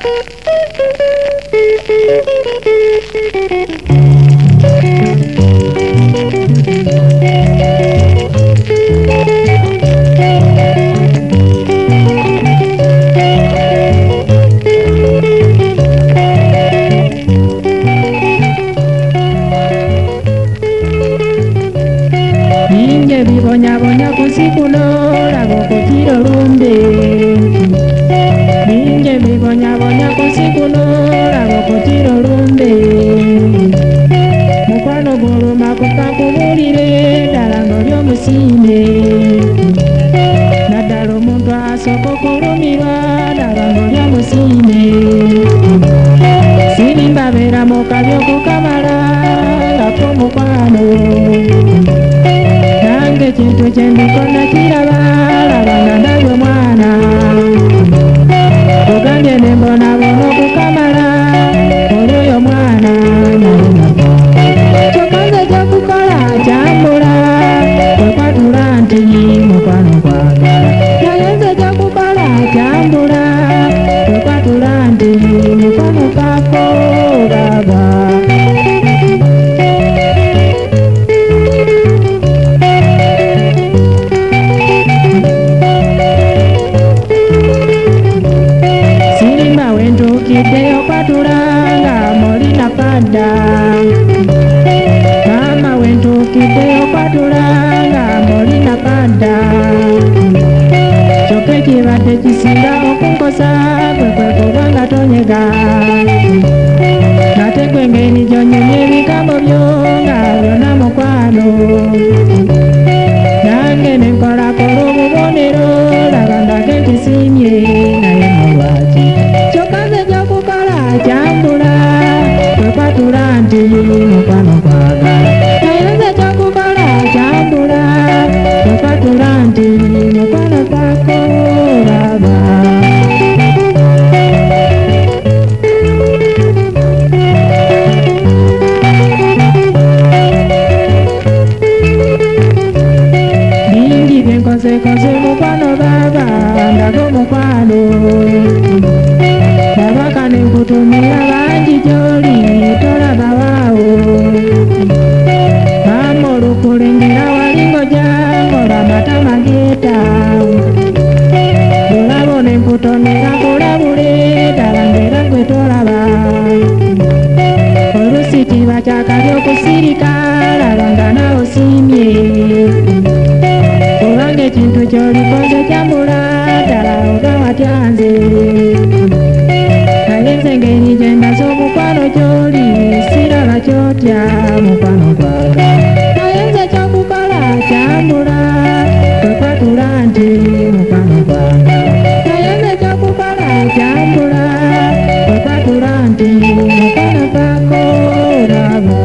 Ninge bibonya bonya kusikulora gokotiro rumbe. Ninge bibonya bonya kusikulora gokotiro rumbe. Mukwano guluma kukakubulire ddala ng'olyomusime. Naddala omuntu asooka okulumirwa ddala ng'olyomusime. Sirimba beera mu kabi okukamala nga k'omukwano. Nange ekintu kye ndikonna kiraba labanga ndabye mwana. Ogambye ne mbonabona okukamala olw'oyo mwana. Kyokka nze kyakukola kyambula kwekwatula nti mukwano gwagala. Naye nze kyakukola kyambula kwekwatula nti mukwano kako baba. Ntukiddeyo kwatula nga molina padda. Maama we ntukiddeyo kwatula nga molina padda. Kyokka ekibadde kisinga okunkosa kwe kuba nga tonyega. Ate gwe ngeri gy'onyumya ebigambo byo nga byonna mukwano. Nange ne nkolakola obubonero laba ndage nkisiimye naye mulwaki. Kyambula kwekwatula nti mukwano gwagala. Naye nze kyakukola kyambula kwekwatula nti mukwano gwako baba. Bingi bye nkozekoze mukwano baba ndaga omukwano. Nabaka ne nkutumira bangi gy'oli tolaba waawo. Maama olukulengera wali ng'ojja ng'olwa amatama geeta. Olabo ne nkutomera kulabule ddala ng'era gwe tolaba. Olusiti bakyakali okusirika laba nga nawe osiimye. Kubanga ekintu ky'olikoze kyambula ddala oba watyanze. Engeri gye ndaze omukwano gy'oli siraba kyotya mukwano gwagala. Naye nze kyakukola kyambula kwekwatula nti mukwano gwagala. Naye nze kyakukola kyambula kwekwatula nti mukwano gwako olaba.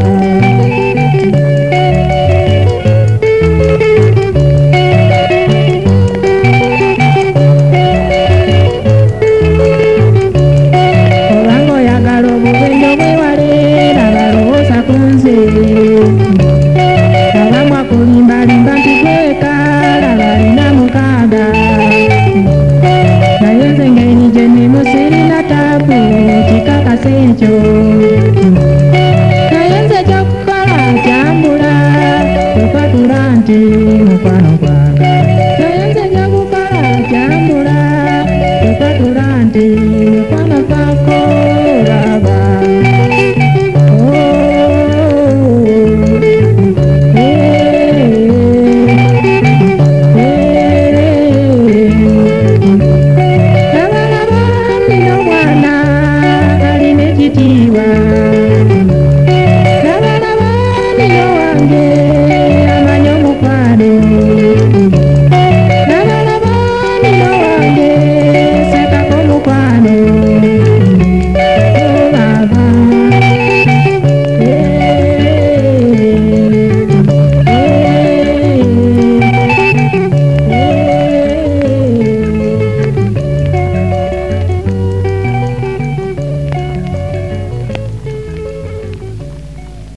Abamwa kulimbalimba nti gwekala balina mukaaga. Naye nze ngeri gye nnimu sirina taabu kikakasa ekyo.